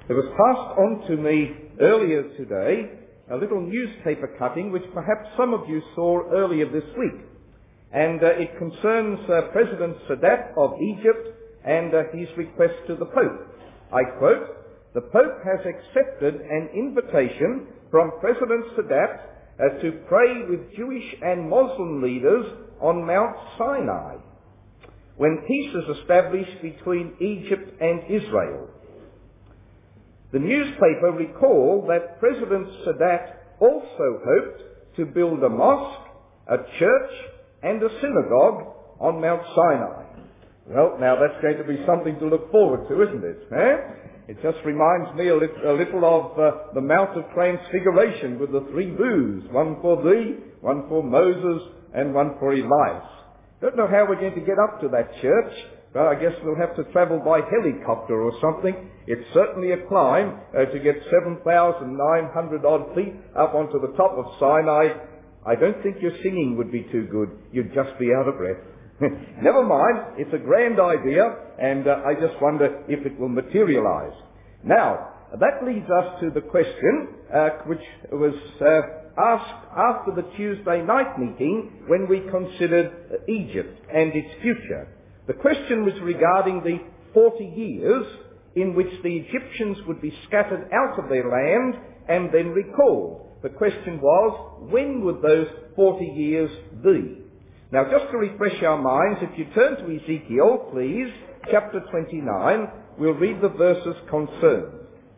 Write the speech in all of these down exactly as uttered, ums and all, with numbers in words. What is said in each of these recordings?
There was passed on to me earlier today a little newspaper cutting which perhaps some of you saw earlier this week. And uh, it concerns uh, President Sadat of Egypt and uh, his request to the Pope. I quote, "The Pope has accepted an invitation from President Sadat uh, to pray with Jewish and Muslim leaders on Mount Sinai when peace is established between Egypt and Israel." The newspaper recalled that President Sadat also hoped to build a mosque, a church, and a synagogue on Mount Sinai. Well, now that's going to be something to look forward to, isn't it? Eh? It just reminds me a, lit- a little of uh, the Mount of Transfiguration with the three booths, one for thee, one for Moses, and one for Elias. Don't know how we're going to get up to that church. Well, I guess we'll have to travel by helicopter or something. It's certainly a climb uh, to get seven thousand nine hundred odd feet up onto the top of Sinai. I don't think your singing would be too good. You'd just be out of breath. Never mind, it's a grand idea, and uh, I just wonder if it will materialize. Now, that leads us to the question uh, which was uh, asked after the Tuesday night meeting when we considered uh, Egypt and its future. The question was regarding the forty years in which the Egyptians would be scattered out of their land and then recalled. The question was, when would those forty years be? Now, just to refresh our minds, if you turn to Ezekiel, please, chapter twenty-nine, we'll read the verses concerned.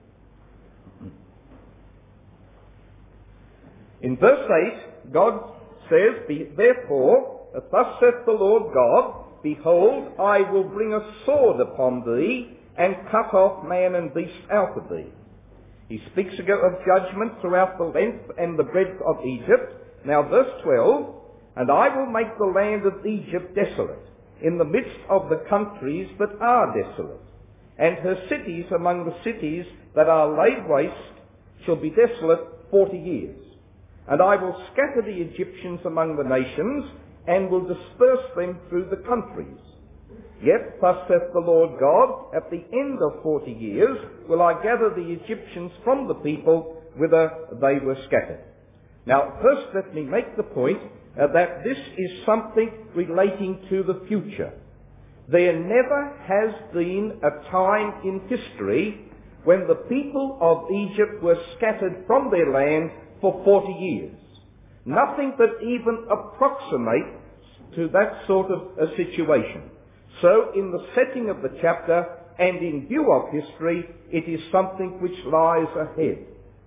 In verse eight, God says, "Be therefore, thus saith the Lord God, behold, I will bring a sword upon thee, and cut off man and beast out of thee." He speaks again of judgment throughout the length and the breadth of Egypt. Now, verse twelve, "And I will make the land of Egypt desolate, in the midst of the countries that are desolate. And her cities among the cities that are laid waste shall be desolate forty years. And I will scatter the Egyptians among the nations, and will disperse them through the countries. Yet, thus saith the Lord God, at the end of forty years will I gather the Egyptians from the people whither they were scattered." Now, first let me make the point uh, that this is something relating to the future. There never has been a time in history when the people of Egypt were scattered from their land for forty years. Nothing that even approximates to that sort of a situation. So, in the setting of the chapter and in view of history, it is something which lies ahead.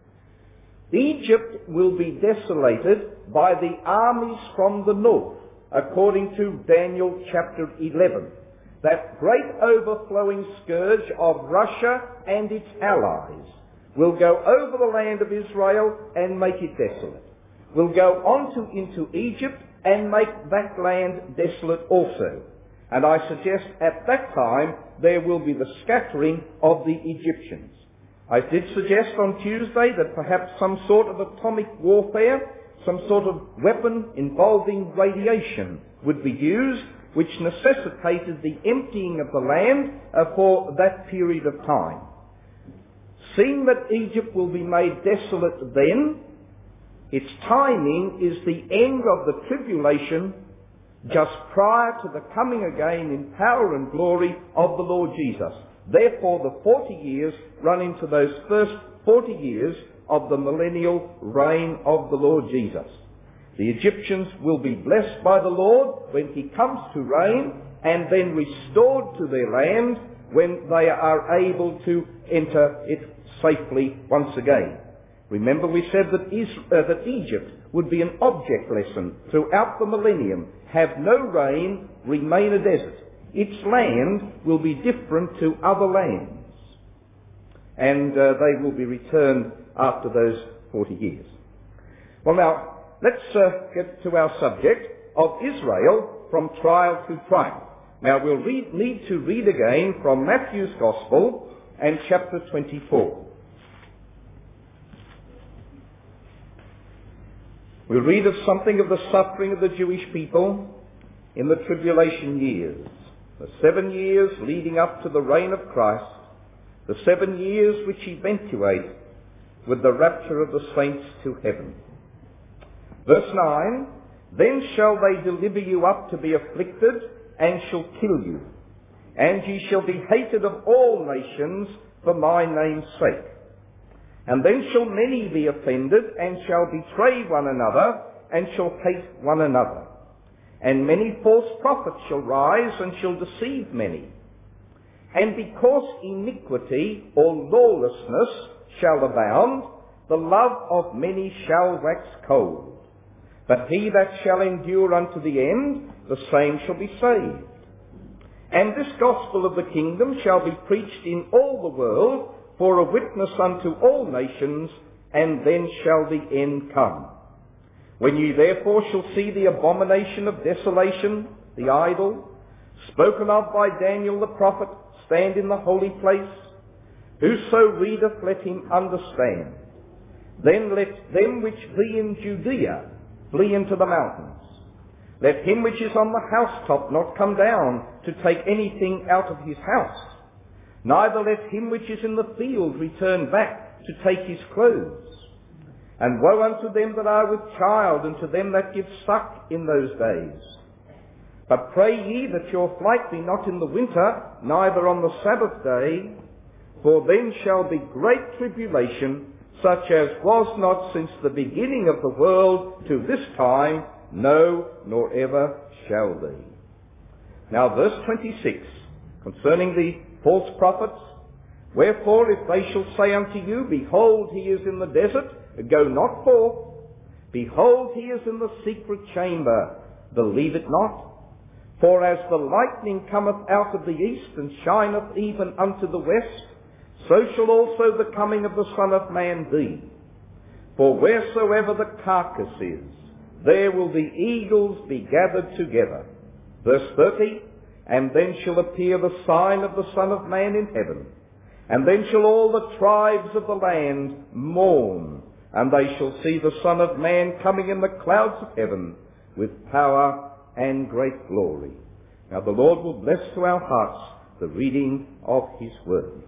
Egypt will be desolated by the armies from the north, according to Daniel chapter eleven. That great overflowing scourge of Russia and its allies will go over the land of Israel and make it desolate. Will go on to into Egypt and make that land desolate also. And I suggest at that time there will be the scattering of the Egyptians. I did suggest on Tuesday that perhaps some sort of atomic warfare, some sort of weapon involving radiation would be used, which necessitated the emptying of the land uh, for that period of time. Seeing that Egypt will be made desolate then, its timing is the end of the tribulation just prior to the coming again in power and glory of the Lord Jesus. Therefore, the forty years run into those first forty years of the millennial reign of the Lord Jesus. The Egyptians will be blessed by the Lord when he comes to reign, and then restored to their land when they are able to enter it safely once again. Remember, we said that, Israel, uh, that Egypt would be an object lesson throughout the millennium. Have no rain, remain a desert. Its land will be different to other lands. And uh, they will be returned after those forty years. Well, now, let's uh, get to our subject of Israel from trial to trial. Now, we'll read, need to read again from Matthew's Gospel and chapter twenty-four. We read of something of the suffering of the Jewish people in the tribulation years, the seven years leading up to the reign of Christ, the seven years which eventuate with the rapture of the saints to heaven. Verse nine, then shall they deliver you up to be afflicted, and shall kill you, and ye shall be hated of all nations for my name's sake. And then shall many be offended, and shall betray one another, and shall hate one another. And many false prophets shall rise, and shall deceive many. And because iniquity or lawlessness shall abound, the love of many shall wax cold. But he that shall endure unto the end, the same shall be saved. And this gospel of the kingdom shall be preached in all the world for a witness unto all nations, and then shall the end come. When ye therefore shall see the abomination of desolation, the idol, spoken of by Daniel the prophet, stand in the holy place, whoso readeth, let him understand. Then let them which be in Judea flee into the mountains. Let him which is on the housetop not come down to take anything out of his house. Neither let him which is in the field return back to take his clothes. And woe unto them that are with child, and to them that give suck in those days. But pray ye that your flight be not in the winter, neither on the Sabbath day, for then shall be great tribulation, such as was not since the beginning of the world to this time, no, nor ever shall be. Now verse twenty-six, concerning the false prophets, wherefore if they shall say unto you, behold, he is in the desert, go not forth. Behold, he is in the secret chamber, believe it not. For as the lightning cometh out of the east, and shineth even unto the west, so shall also the coming of the Son of Man be. For wheresoever the carcass is, there will the eagles be gathered together. Verse thirty, and then shall appear the sign of the Son of Man in heaven. And then shall all the tribes of the land mourn, and they shall see the Son of Man coming in the clouds of heaven with power and great glory. Now the Lord will bless to our hearts the reading of his word.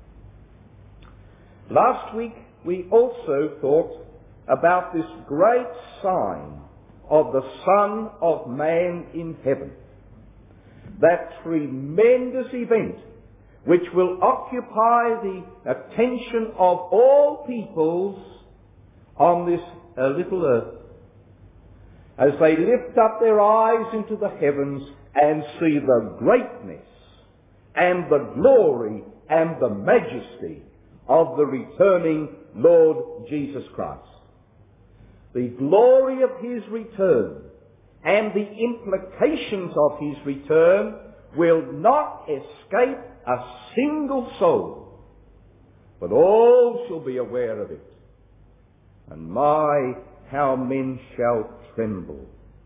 Last week we also thought about this great sign of the Son of Man in heaven. That tremendous event which will occupy the attention of all peoples on this uh, little earth, as they lift up their eyes into the heavens and see the greatness and the glory and the majesty of the returning Lord Jesus Christ. The glory of his return and the implications of his return will not escape a single soul, but all shall be aware of it. And my, how men shall tremble.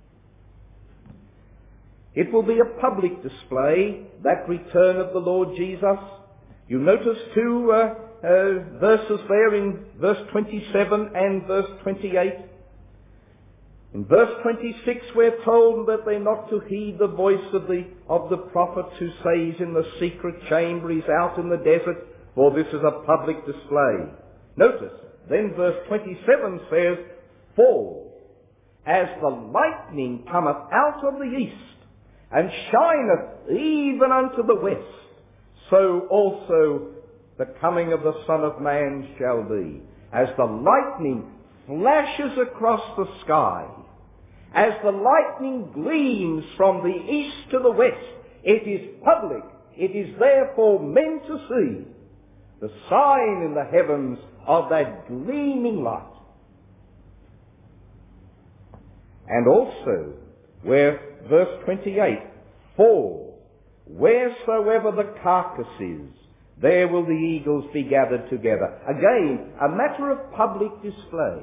It will be a public display, that return of the Lord Jesus. You notice two uh, uh, verses there in verse twenty-seven and verse twenty-eight. In verse twenty-six we're told that they're not to heed the voice of the, of the prophets who say he's in the secret chamber, he's out in the desert, for this is a public display. Notice, then verse twenty-seven says, for as the lightning cometh out of the east, and shineth even unto the west, so also the coming of the Son of Man shall be. As the lightning flashes across the sky, as the lightning gleams from the east to the west, it is public. It is there for men to see the sign in the heavens of that gleaming light. And also, where verse twenty-eight, for wheresoever the carcass is, there will the eagles be gathered together. Again, a matter of public display.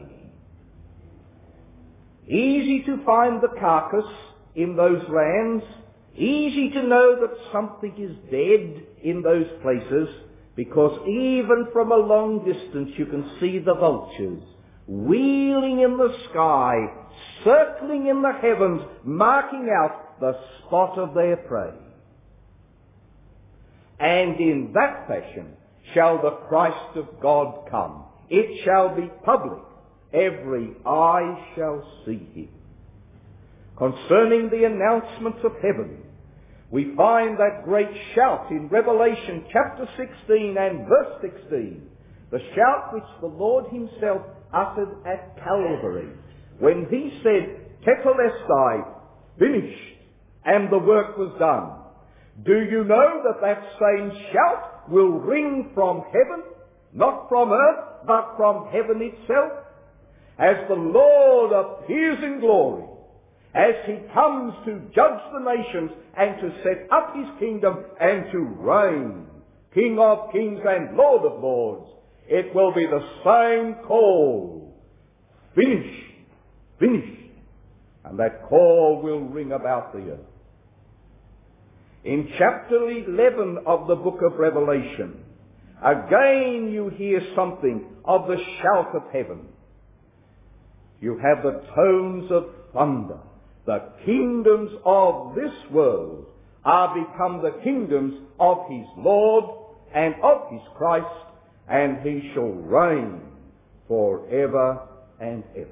Easy to find the carcass in those lands. Easy to know that something is dead in those places, because even from a long distance you can see the vultures wheeling in the sky, circling in the heavens, marking out the spot of their prey. And in that fashion shall the Christ of God come. It shall be public. Every eye shall see him. Concerning the announcements of heaven, we find that great shout in Revelation chapter sixteen and verse sixteen, the shout which the Lord himself uttered at Calvary, when he said, Tetelestai, finished, and the work was done. Do you know that that same shout will ring from heaven, not from earth, but from heaven itself, as the Lord appears in glory, as he comes to judge the nations and to set up his kingdom and to reign, King of kings and Lord of lords. It will be the same call, finished, finished, and that call will ring about the earth. In chapter eleven of the book of Revelation, again you hear something of the shout of heaven. You have the tones of thunder. The kingdoms of this world are become the kingdoms of his Lord and of his Christ, and he shall reign forever and ever.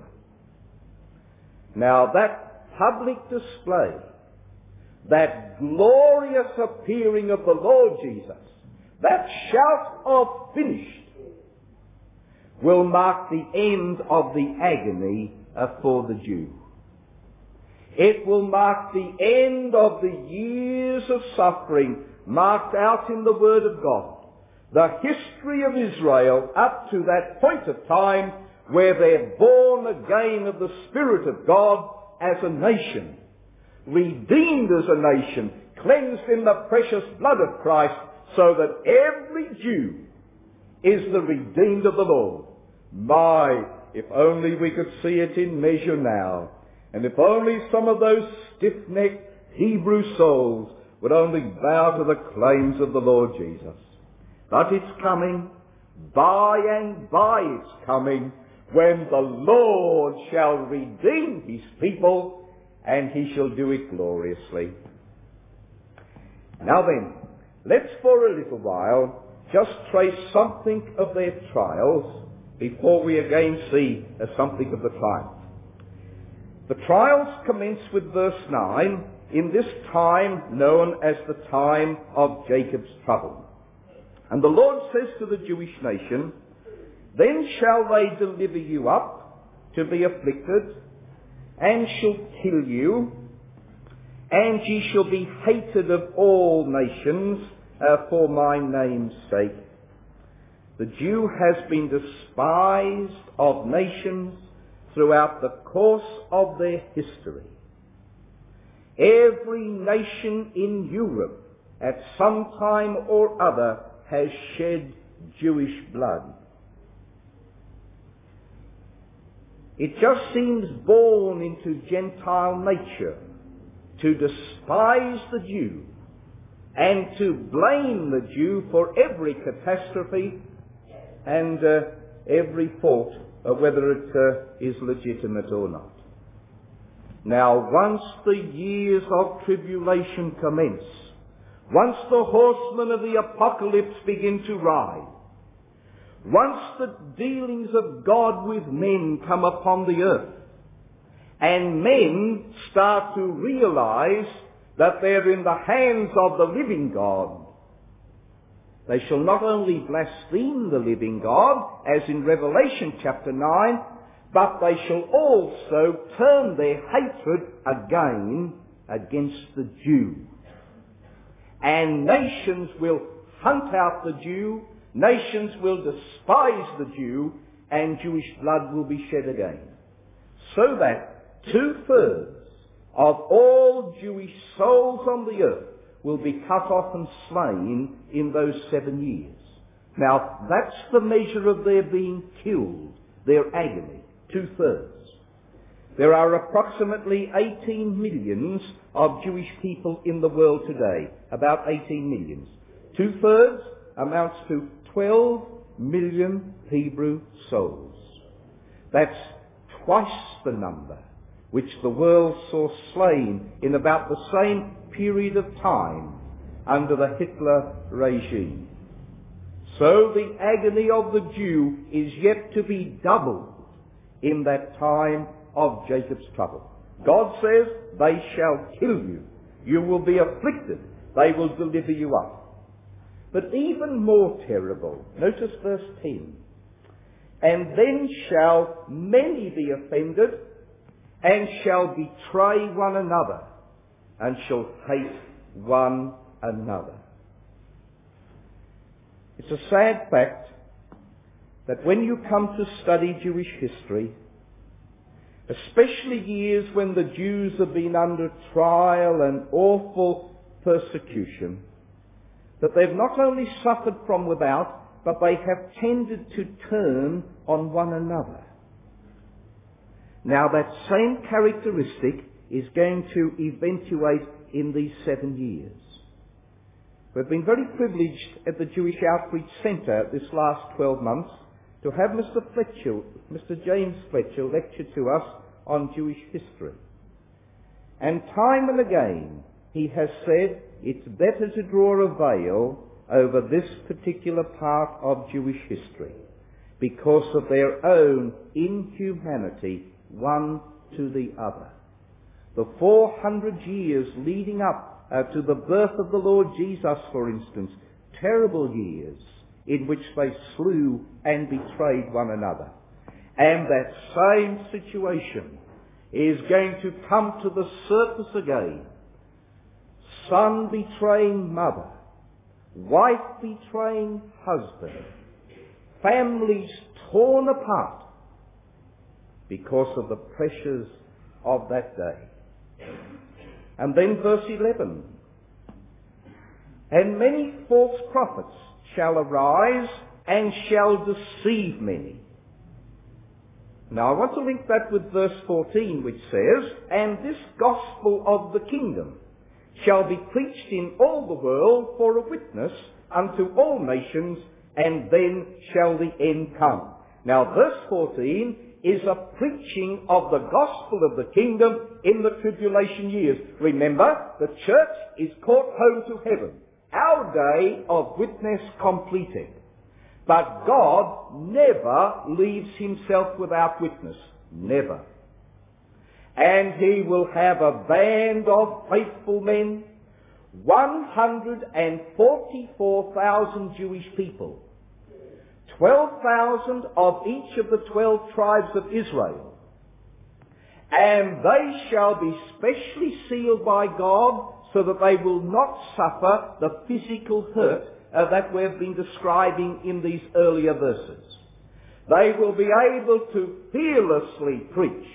Now that public display, that glorious appearing of the Lord Jesus, that shout of finished, will mark the end of the agony for the Jew. It will mark the end of the years of suffering marked out in the Word of God. The history of Israel up to that point of time where they're born again of the Spirit of God as a nation, redeemed as a nation, cleansed in the precious blood of Christ, so that every Jew is the redeemed of the Lord. My, if only we could see it in measure now, and if only some of those stiff-necked Hebrew souls would only bow to the claims of the Lord Jesus. But it's coming, by and by it's coming, when the Lord shall redeem his people, and he shall do it gloriously. Now then, let's for a little while just trace something of their trials before we again see uh, something of the triumph. The trials commence with verse nine, in this time known as the time of Jacob's trouble. And the Lord says to the Jewish nation, Then shall they deliver you up to be afflicted, and shall kill you, and ye shall be hated of all nations uh, for my name's sake. The Jew has been despised of nations throughout the course of their history. Every nation in Europe at some time or other has shed Jewish blood. It just seems born into Gentile nature to despise the Jew and to blame the Jew for every catastrophe and uh, every fault, uh, whether it uh, is legitimate or not. Now, once the years of tribulation commence, once the horsemen of the apocalypse begin to ride, once the dealings of God with men come upon the earth, and men start to realize that they're in the hands of the living God, they shall not only blaspheme the living God, as in Revelation chapter nine, but they shall also turn their hatred again against the Jew. And nations will hunt out the Jew, nations will despise the Jew, and Jewish blood will be shed again. So that two-thirds of all Jewish souls on the earth will be cut off and slain in those seven years. Now, that's the measure of their being killed, their agony, two-thirds. There are approximately eighteen millions of Jewish people in the world today, about eighteen millions. Two-thirds amounts to twelve million Hebrew souls. That's twice the number which the world saw slain in about the same period of time under the Hitler regime. So the agony of the Jew is yet to be doubled in that time of Jacob's trouble. God says, they shall kill you. You will be afflicted. They will deliver you up. But even more terrible, notice verse ten. And then shall many be offended, and shall betray one another, and shall hate one another. It's a sad fact that when you come to study Jewish history, especially years when the Jews have been under trial and awful persecution, that they've not only suffered from without, but they have tended to turn on one another. Now that same characteristic is going to eventuate in these seven years. We've been very privileged at the Jewish Outreach Centre this last twelve months to have Mister Fletcher, Mister James Fletcher, lecture to us on Jewish history. And time and again he has said it's better to draw a veil over this particular part of Jewish history because of their own inhumanity one to the other. The four hundred years leading up uh, to the birth of the Lord Jesus, for instance, terrible years in which they slew and betrayed one another. And that same situation is going to come to the surface again. Son betraying mother, wife betraying husband, families torn apart because of the pressures of that day. And then verse eleven. And many false prophets shall arise and shall deceive many. Now I want to link that with verse fourteen, which says, and this gospel of the kingdom shall be preached in all the world for a witness unto all nations, and then shall the end come. Now verse fourteen is a preaching of the gospel of the kingdom in the tribulation years. Remember, the church is caught home to heaven. Our day of witness completed. But God never leaves himself without witness. Never. And he will have a band of faithful men, one hundred forty-four thousand Jewish people, twelve thousand of each of the twelve tribes of Israel. And they shall be specially sealed by God so that they will not suffer the physical hurt uh, that we've been describing in these earlier verses. They will be able to fearlessly preach.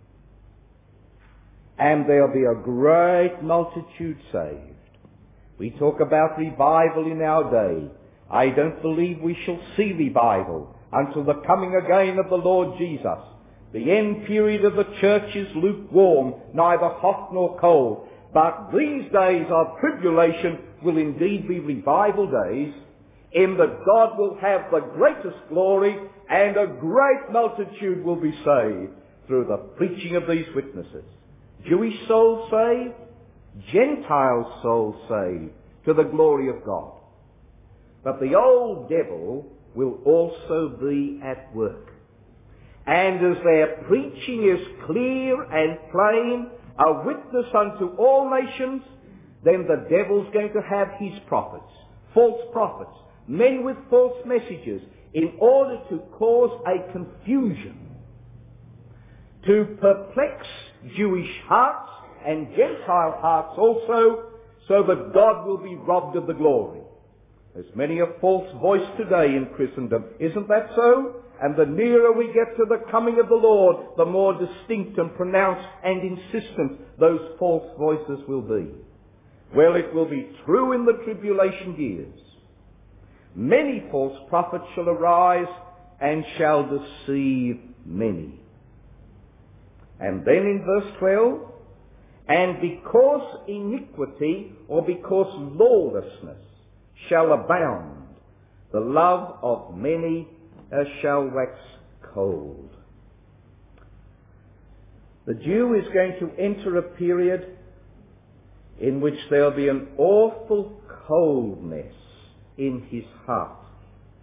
And there'll be a great multitude saved. We talk about revival in our day. I don't believe we shall see revival until the coming again of the Lord Jesus. The end period of the church is lukewarm, neither hot nor cold. But these days of tribulation will indeed be revival days, in that God will have the greatest glory and a great multitude will be saved through the preaching of these witnesses. Jewish souls saved, Gentile souls saved to the glory of God. But the old devil will also be at work. And as their preaching is clear and plain, a witness unto all nations, then the devil's going to have his prophets, false prophets, men with false messages, in order to cause a confusion, to perplex Jewish hearts and Gentile hearts also, so that God will be robbed of the glory. There's many a false voice today in Christendom. Isn't that so? And the nearer we get to the coming of the Lord, the more distinct and pronounced and insistent those false voices will be. Well, it will be true in the tribulation years. Many false prophets shall arise and shall deceive many. And then in verse twelve, and because iniquity or because lawlessness shall abound, the love of many uh, shall wax cold. The Jew is going to enter a period in which there will be an awful coldness in his heart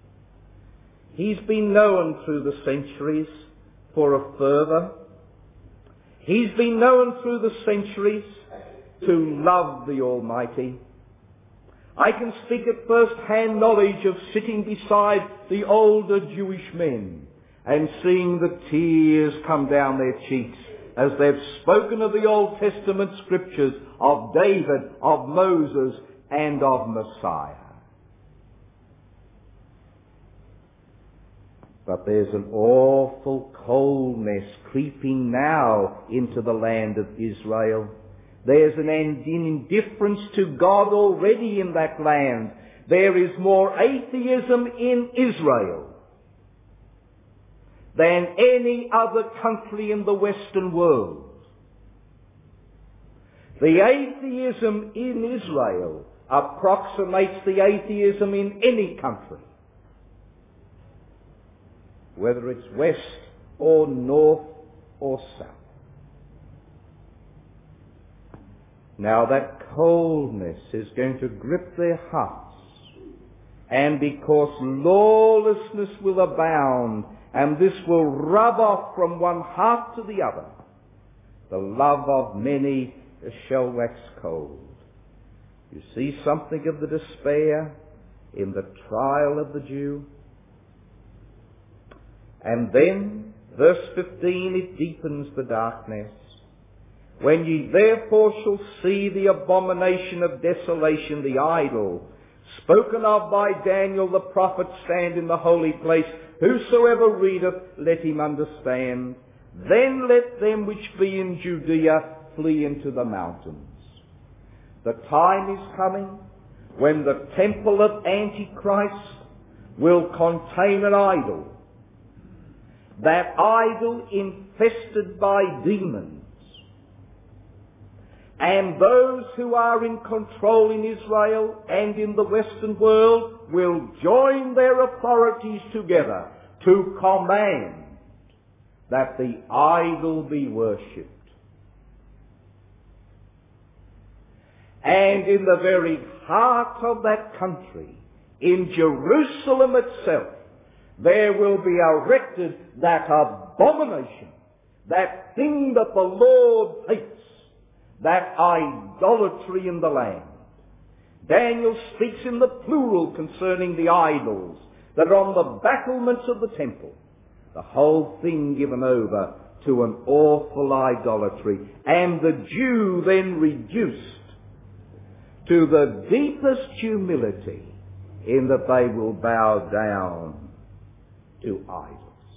He's been known through the centuries for a fervour. He's been known through the centuries to love the Almighty. I can speak at first-hand knowledge of sitting beside the older Jewish men and seeing the tears come down their cheeks as they've spoken of the Old Testament scriptures, of David, of Moses, and of Messiah. But there's an awful coldness creeping now into the land of Israel. There's an indifference to God already in that land. There is more atheism in Israel than any other country in the Western world. The atheism in Israel approximates the atheism in any country, whether it's west or north or south. Now that coldness is going to grip their hearts, and because lawlessness will abound, and this will rub off from one heart to the other, the love of many shall wax cold. You see something of the despair in the trial of the Jew. And then, verse fifteen, it deepens the darkness. When ye therefore shall see the abomination of desolation, the idol, spoken of by Daniel the prophet, stand in the holy place, whosoever readeth, let him understand. Then let them which be in Judea flee into the mountains. The time is coming when the temple of Antichrist will contain an idol. That idol infested by demons. And those who are in control in Israel and in the Western world will join their authorities together to command that the idol be worshipped. And in the very heart of that country, in Jerusalem itself, there will be erected that abomination, that thing that the Lord hates, that idolatry in the land. Daniel speaks in the plural concerning the idols that are on the battlements of the temple. The whole thing given over to an awful idolatry, and the Jew then reduced to the deepest humility in that they will bow down to idols.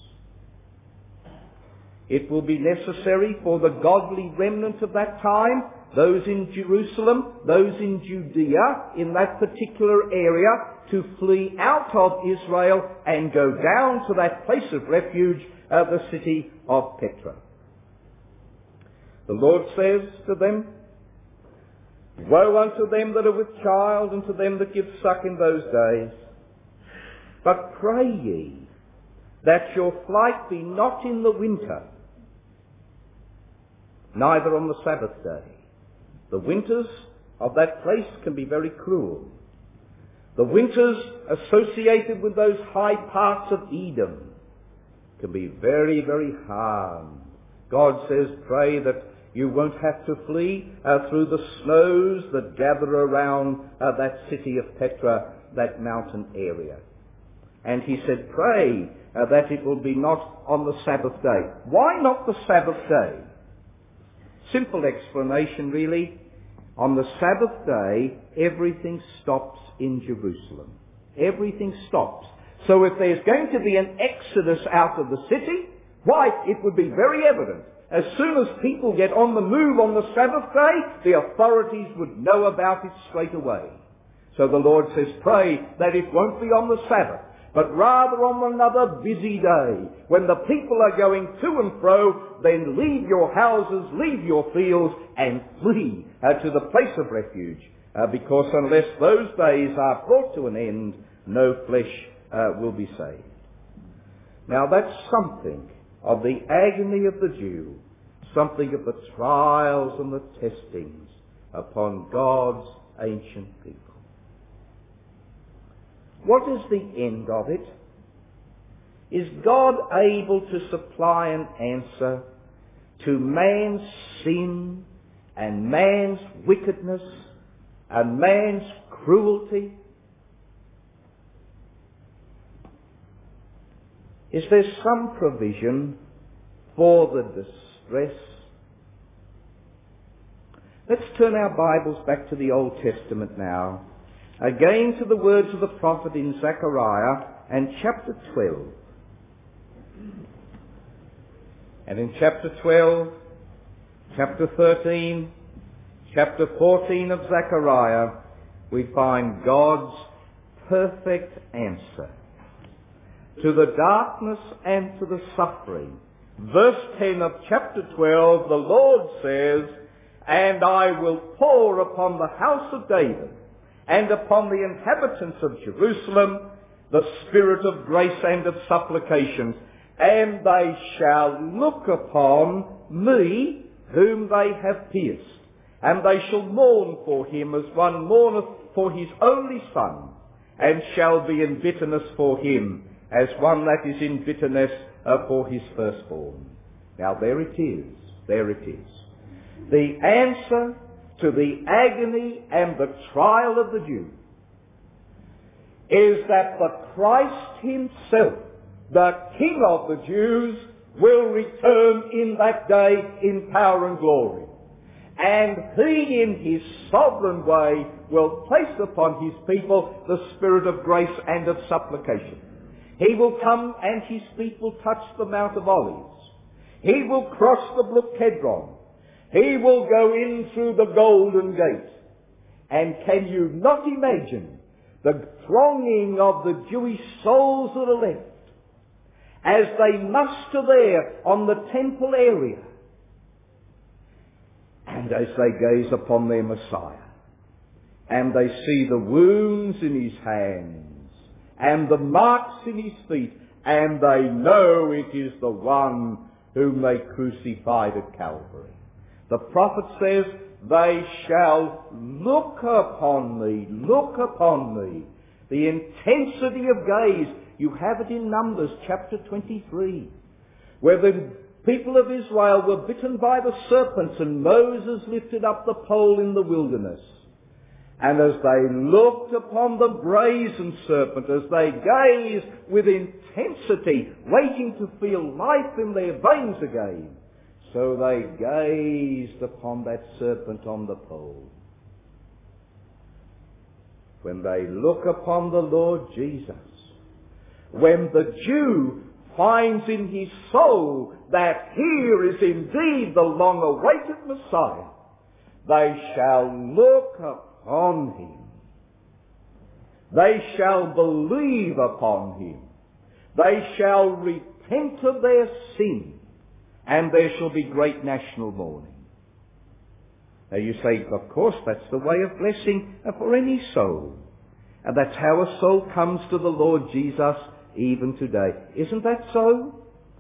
It will be necessary for the godly remnant of that time, those in Jerusalem, those in Judea, in that particular area, to flee out of Israel and go down to that place of refuge, uh, the city of Petra. The Lord says to them, woe unto them that are with child, and to them that give suck in those days. But pray ye that your flight be not in the winter, neither on the Sabbath day. The winters of that place can be very cruel. The winters associated with those high parts of Edom can be very, very hard. God says, pray that you won't have to flee uh, through the snows that gather around uh, that city of Petra, that mountain area. And he said, pray uh, that it will be not on the Sabbath day. Why not the Sabbath day? Simple explanation, really. On the Sabbath day, everything stops in Jerusalem. Everything stops. So if there's going to be an exodus out of the city, why, it would be very evident. As soon as people get on the move on the Sabbath day, the authorities would know about it straight away. So the Lord says, pray that it won't be on the Sabbath, but rather on another busy day, when the people are going to and fro, then leave your houses, leave your fields, and flee uh, to the place of refuge, uh, because unless those days are brought to an end, no flesh uh, will be saved. Now that's something of the agony of the Jew, something of the trials and the testings upon God's ancient people. What is the end of it? Is God able to supply an answer to man's sin and man's wickedness and man's cruelty? Is there some provision for the distress? Let's turn our Bibles back to the Old Testament now, again to the words of the prophet in Zechariah and chapter twelve. And in chapter twelve, chapter thirteen, chapter fourteen of Zechariah, we find God's perfect answer to the darkness and to the suffering. Verse ten of chapter twelve, the Lord says, "And I will pour upon the house of David and upon the inhabitants of Jerusalem the spirit of grace and of supplications, and they shall look upon me whom they have pierced, and they shall mourn for him as one mourneth for his only son, and shall be in bitterness for him as one that is in bitterness uh, for his firstborn." Now there it is, there it is. The answer to the agony and the trial of the Jews is that the Christ himself, the King of the Jews, will return in that day in power and glory. And he in his sovereign way will place upon his people the spirit of grace and of supplication. He will come and his feet will touch the Mount of Olives. He will cross the brook Kedron. He will go in through the Golden Gate. And can you not imagine the thronging of the Jewish souls that are left as they muster there on the temple area, and as they gaze upon their Messiah, and they see the wounds in his hands and the marks in his feet, and they know it is the one whom they crucified at Calvary. The prophet says, "They shall look upon me, look upon me." The intensity of gaze, you have it in Numbers chapter twenty-three, where the people of Israel were bitten by the serpents and Moses lifted up the pole in the wilderness. And as they looked upon the brazen serpent, as they gazed with intensity, waiting to feel life in their veins again, so they gazed upon that serpent on the pole. When they look upon the Lord Jesus, when the Jew finds in his soul that here is indeed the long-awaited Messiah, they shall look upon him. They shall believe upon him. They shall repent of their sin, and there shall be great national mourning. Now you say, of course, that's the way of blessing for any soul. And that's how a soul comes to the Lord Jesus even today. Isn't that so?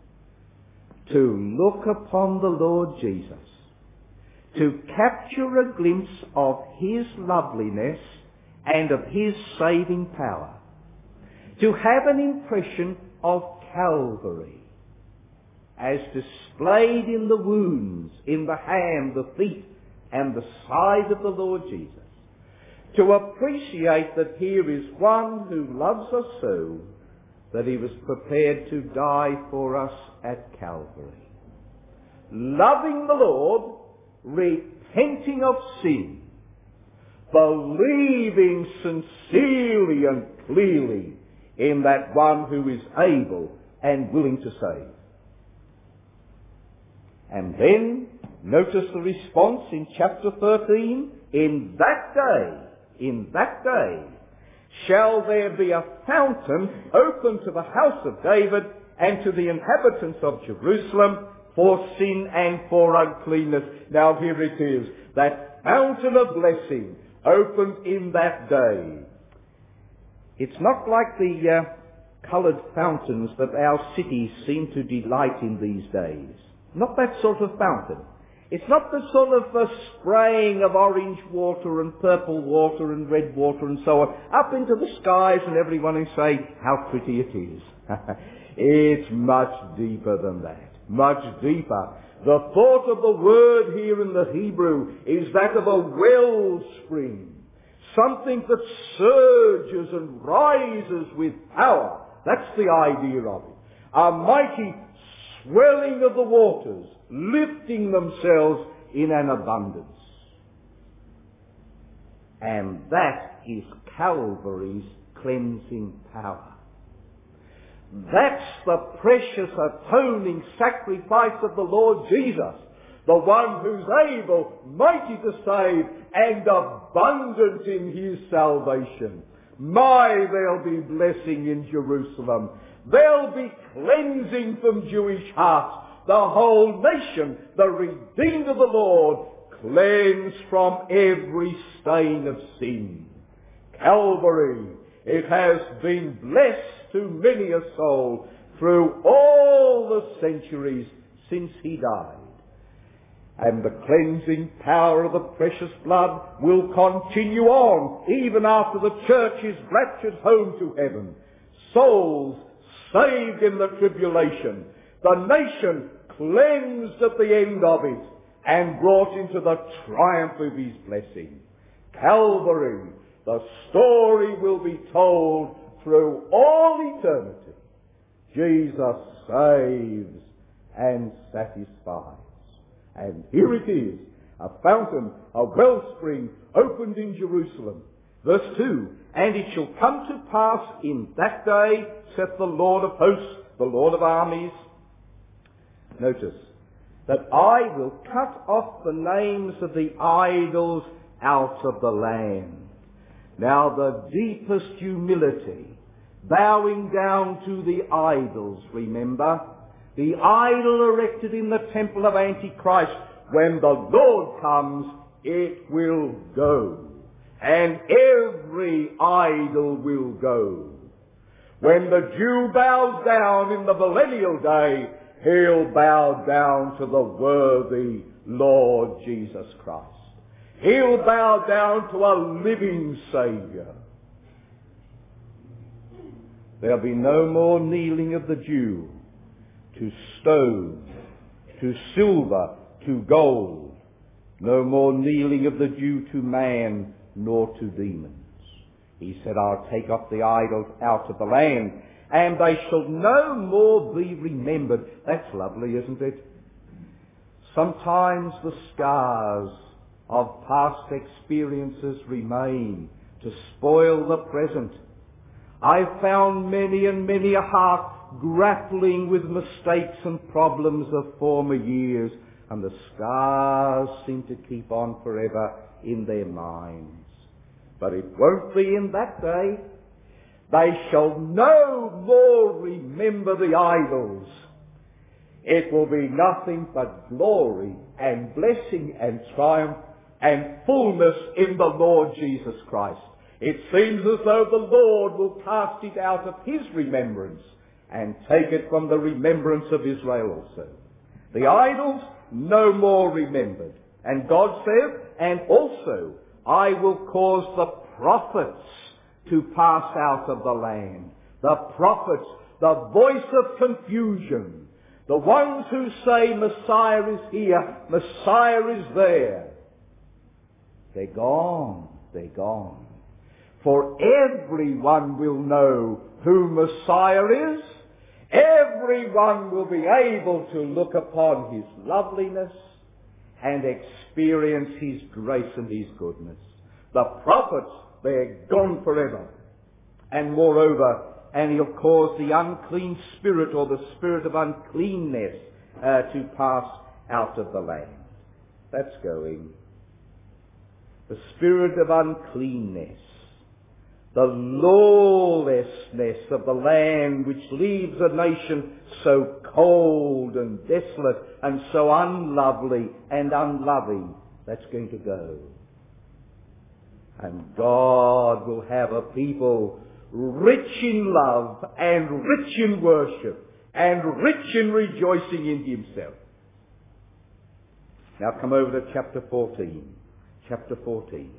To look upon the Lord Jesus, to capture a glimpse of his loveliness and of his saving power, to have an impression of Calvary as displayed in the wounds, in the hand, the feet, and the side of the Lord Jesus, to appreciate that here is one who loves us so that he was prepared to die for us at Calvary. Loving the Lord, repenting of sin, believing sincerely and clearly in that one who is able and willing to save. And then, notice the response in chapter thirteen. In that day, in that day, shall there be a fountain open to the house of David and to the inhabitants of Jerusalem for sin and for uncleanness. Now here it is, that fountain of blessing opened in that day. It's not like the uh, coloured fountains that our cities seem to delight in these days. Not that sort of fountain. It's not the sort of uh, spraying of orange water and purple water and red water and so on up into the skies and everyone will say how pretty it is. It's much deeper than that. Much deeper. The thought of the word here in the Hebrew is that of a wellspring. Something that surges and rises with power. That's the idea of it. A mighty swelling of the waters, lifting themselves in an abundance. And that is Calvary's cleansing power. That's the precious atoning sacrifice of the Lord Jesus, the one who's able, mighty to save, and abundant in his salvation. My, there'll be blessing in Jerusalem. There'll be cleansing from Jewish hearts. The whole nation, the redeemed of the Lord, cleansed from every stain of sin. Calvary, it has been blessed to many a soul through all the centuries since he died. And the cleansing power of the precious blood will continue on even after the church is raptured home to heaven. Souls saved in the tribulation, the nation cleansed at the end of it and brought into the triumph of his blessing. Calvary, the story will be told through all eternity. Jesus saves and satisfies. And here it is, a fountain, a wellspring opened in Jerusalem. Verse two, and it shall come to pass in that day, saith the Lord of hosts, the Lord of armies. Notice, that I will cut off the names of the idols out of the land. Now the deepest humility, bowing down to the idols, remember, the idol erected in the temple of Antichrist, when the Lord comes, it will go. And every idol will go. When the Jew bows down in the millennial day, he'll bow down to the worthy Lord Jesus Christ. He'll bow down to a living Saviour. There'll be no more kneeling of the Jew to stone, to silver, to gold. No more kneeling of the Jew to man, nor to demons. He said, I'll take up the idols out of the land, and they shall no more be remembered. That's lovely, isn't it? Sometimes the scars of past experiences remain to spoil the present. I've found many and many a heart grappling with mistakes and problems of former years, and the scars seem to keep on forever in their minds. But it won't be in that day. They shall no more remember the idols. It will be nothing but glory and blessing and triumph and fullness in the Lord Jesus Christ. It seems as though the Lord will cast it out of his remembrance and take it from the remembrance of Israel also. The idols no more remembered. And God said, and also I will cause the prophets to pass out of the land. The prophets, the voice of confusion. The ones who say Messiah is here, Messiah is there. They're gone. They're gone. For everyone will know who Messiah is. Everyone will be able to look upon his loveliness and experience his grace and his goodness. The prophets, they're gone forever. And moreover, and he'll cause the unclean spirit or the spirit of uncleanness uh, to pass out of the land. That's going. The spirit of uncleanness. The lawlessness of the land which leaves a nation so cold and desolate and so unlovely and unloving. That's going to go. And God will have a people rich in love and rich in worship and rich in rejoicing in himself. Now come over to chapter fourteen. Chapter fourteen.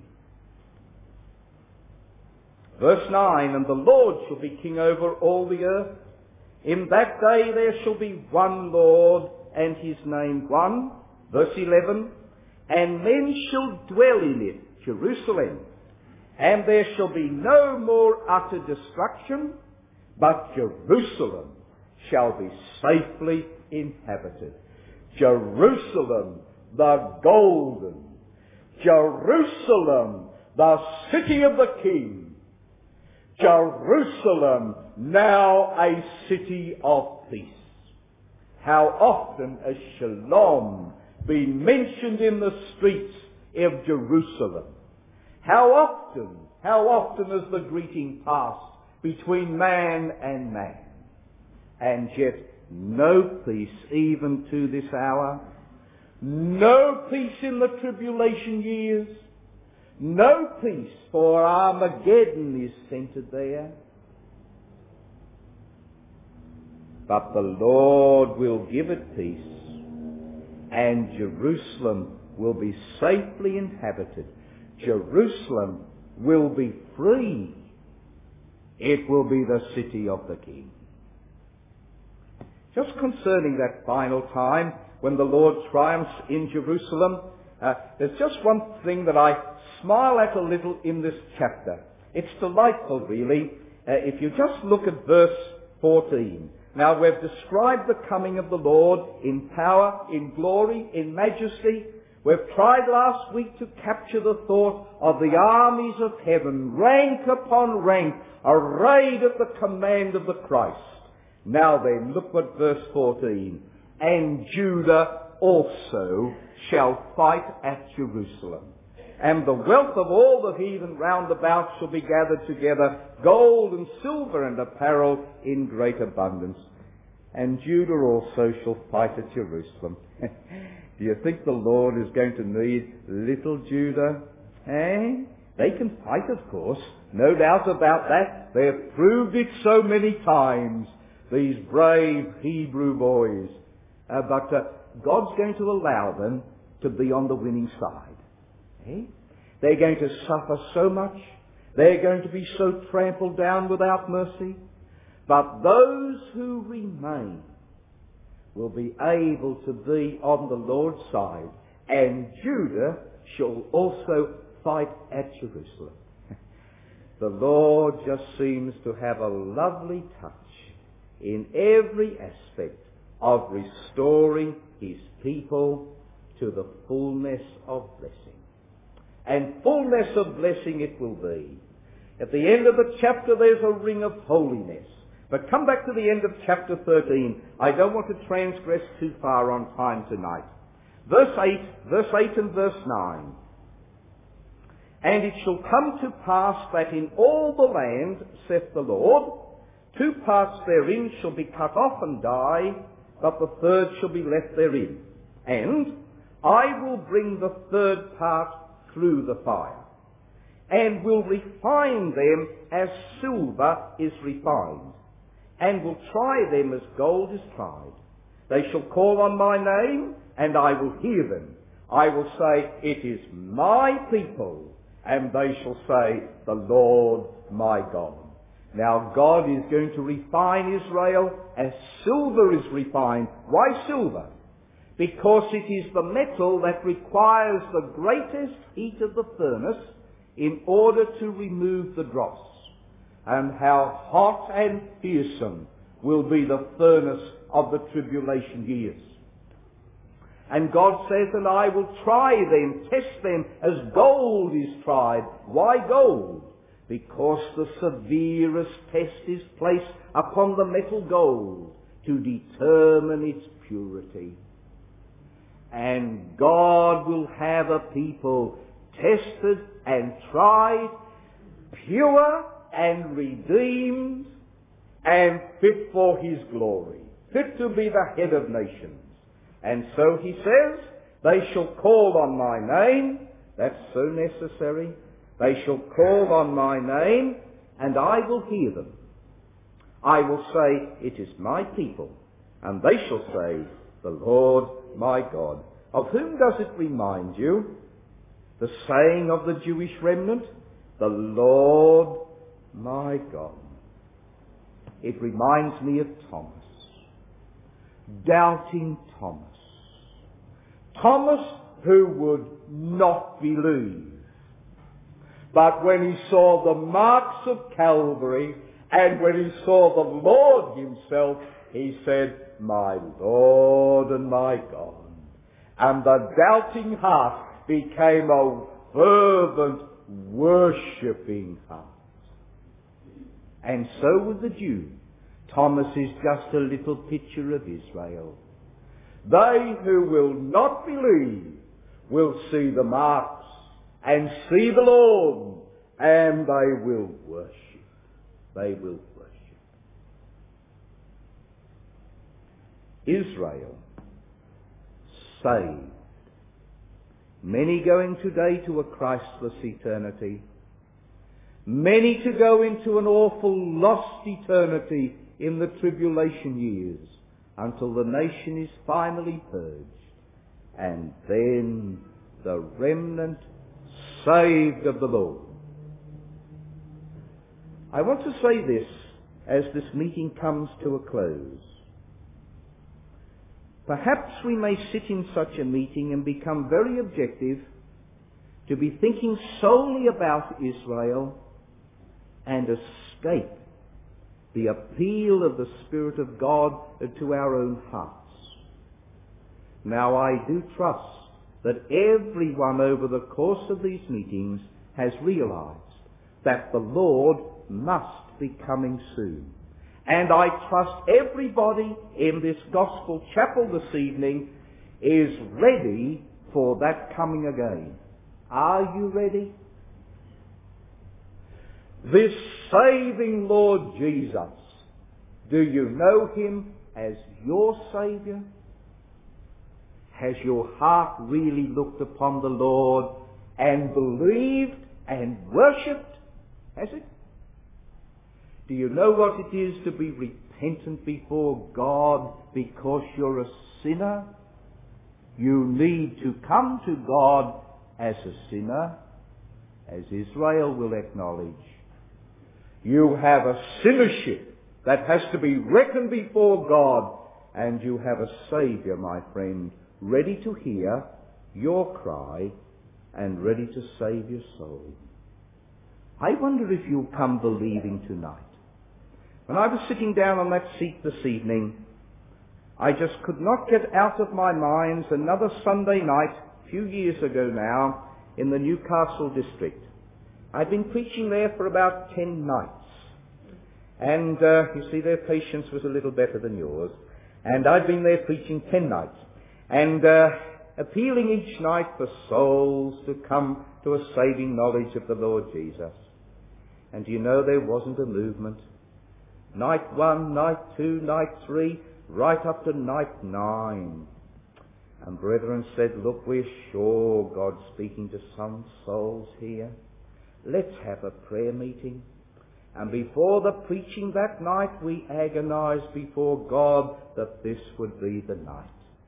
Verse nine, and the Lord shall be king over all the earth. In that day there shall be one Lord, and his name one. Verse eleven, and men shall dwell in it, Jerusalem, and there shall be no more utter destruction, but Jerusalem shall be safely inhabited. Jerusalem, the golden, Jerusalem, the city of the King, Jerusalem, now a city of peace. How often has shalom been mentioned in the streets of Jerusalem? How often, how often has the greeting passed between man and man? And yet no peace even to this hour. No peace in the tribulation years. No peace, for Armageddon is centered there. But the Lord will give it peace, and Jerusalem will be safely inhabited. Jerusalem will be free. It will be the city of the King. Just concerning that final time when the Lord triumphs in Jerusalem, uh, there's just one thing that I smile at a little in this chapter. It's delightful, really, uh, if you just look at verse fourteen. Now, we've described the coming of the Lord in power, in glory, in majesty. We've tried last week to capture the thought of the armies of heaven, rank upon rank, arrayed at the command of the Christ. Now then, look what verse fourteen. And Judah also shall fight at Jerusalem. And the wealth of all the heathen round about shall be gathered together, gold and silver and apparel in great abundance. And Judah also shall fight at Jerusalem. Do you think the Lord is going to need little Judah? Eh? They can fight, of course. No doubt about that. They have proved it so many times, these brave Hebrew boys. Uh, but uh, God's going to allow them to be on the winning side. Eh? They're going to suffer so much. They're going to be so trampled down without mercy. But those who remain will be able to be on the Lord's side. And Judah shall also fight at Jerusalem. The Lord just seems to have a lovely touch in every aspect of restoring his people to the fullness of blessing. And fullness of blessing it will be. At the end of the chapter there's a ring of holiness. But come back to the end of chapter thirteen. I don't want to transgress too far on time tonight. Verse eight, verse eight and verse nine. And it shall come to pass that in all the land, saith the Lord, two parts therein shall be cut off and die, but the third shall be left therein. And I will bring the third part through the fire, and will refine them as silver is refined, and will try them as gold is tried. They shall call on my name, and I will hear them. I will say, it is my people, and they shall say, the Lord my God. Now God is going to refine Israel as silver is refined. Why silver? Because it is the metal that requires the greatest heat of the furnace in order to remove the dross. And how hot and fearsome will be the furnace of the tribulation years. And God says, and I will try them, test them as gold is tried. Why gold? Because the severest test is placed upon the metal gold to determine its purity. And God will have a people tested and tried, pure and redeemed, and fit for his glory, fit to be the head of nations. And so he says, they shall call on my name. That's so necessary. They shall call on my name, and I will hear them. I will say, it is my people, and they shall say, the Lord my God. Of whom does it remind you? The saying of the Jewish remnant, the Lord my God. It reminds me of Thomas. Doubting Thomas. Thomas who would not believe. But when he saw the marks of Calvary and when he saw the Lord himself, he said, my Lord and my God. And the doubting heart became a fervent, worshipping heart. And so with the Jew, Thomas is just a little picture of Israel. They who will not believe will see the marks and see the Lord, and they will worship. They will worship. Israel, saved. Many going today to a Christless eternity. Many to go into an awful lost eternity in the tribulation years until the nation is finally purged. And then the remnant saved of the Lord. I want to say this as this meeting comes to a close. Perhaps we may sit in such a meeting and become very objective to be thinking solely about Israel and escape the appeal of the Spirit of God to our own hearts. Now I do trust that everyone over the course of these meetings has realized that the Lord must be coming soon. And I trust everybody in this gospel chapel this evening is ready for that coming again. Are you ready? This saving Lord Jesus, do you know him as your Saviour? Has your heart really looked upon the Lord and believed and worshipped? Has it? Do you know what it is to be repentant before God because you're a sinner? You need to come to God as a sinner, as Israel will acknowledge. You have a sinnership that has to be reckoned before God, and you have a Saviour, my friend, ready to hear your cry and ready to save your soul. I wonder if you'll come believing tonight. When I was sitting down on that seat this evening, I just could not get out of my mind another Sunday night, a few years ago now, in the Newcastle district. I'd been preaching there for about ten nights. And uh, you see, their patience was a little better than yours. And I'd been there preaching ten nights. And uh, appealing each night for souls to come to a saving knowledge of the Lord Jesus. And you know, there wasn't a movement. Night one, night two, night three, right up to night nine. And brethren said, look, we're sure God's speaking to some souls here. Let's have a prayer meeting. And before the preaching that night, we agonized before God that this would be the night.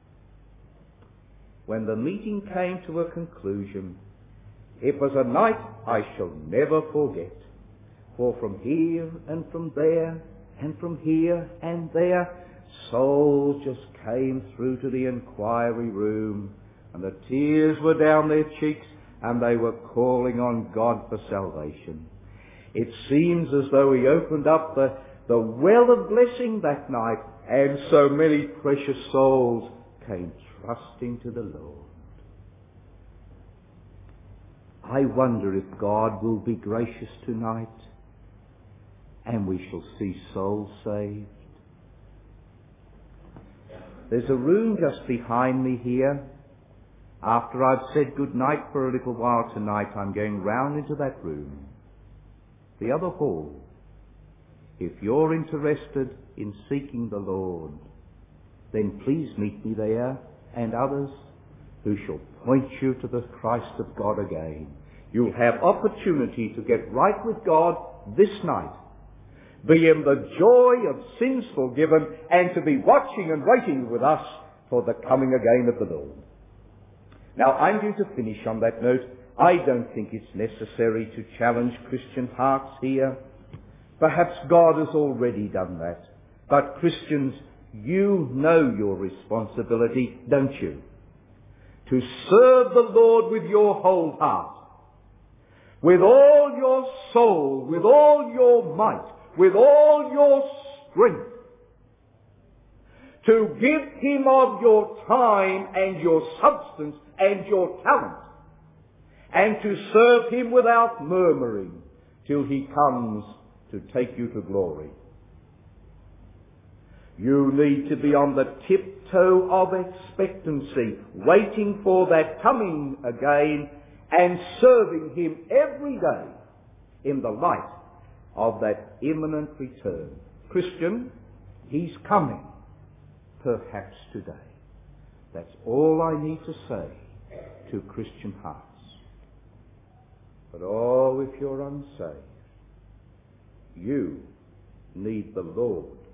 When the meeting came to a conclusion, it was a night I shall never forget. For from here and from there and from here and there, souls just came through to the inquiry room, and the tears were down their cheeks, and they were calling on God for salvation. It seems as though he opened up the, the well of blessing that night, and so many precious souls came trusting to the Lord. I wonder if God will be gracious tonight and we shall see souls saved. There's a room just behind me here. After I've said good night for a little while tonight, I'm going round into that room, the other hall. If you're interested in seeking the Lord, then please meet me there, and others who shall point you to the Christ of God again. You'll have opportunity to get right with God this night, be in the joy of sins forgiven, and to be watching and waiting with us for the coming again of the Lord. Now, I'm going to finish on that note. I don't think it's necessary to challenge Christian hearts here. Perhaps God has already done that. But Christians, you know your responsibility, don't you? To serve the Lord with your whole heart, with all your soul, with all your might, with all your strength. To give Him of your time and your substance and your talent, and to serve Him without murmuring till He comes to take you to glory. You need to be on the tiptoe of expectancy, waiting for that coming again and serving Him every day in the light of that imminent return. Christian, He's coming, perhaps today. That's all I need to say to Christian hearts. But oh, if you're unsaved, you need the Lord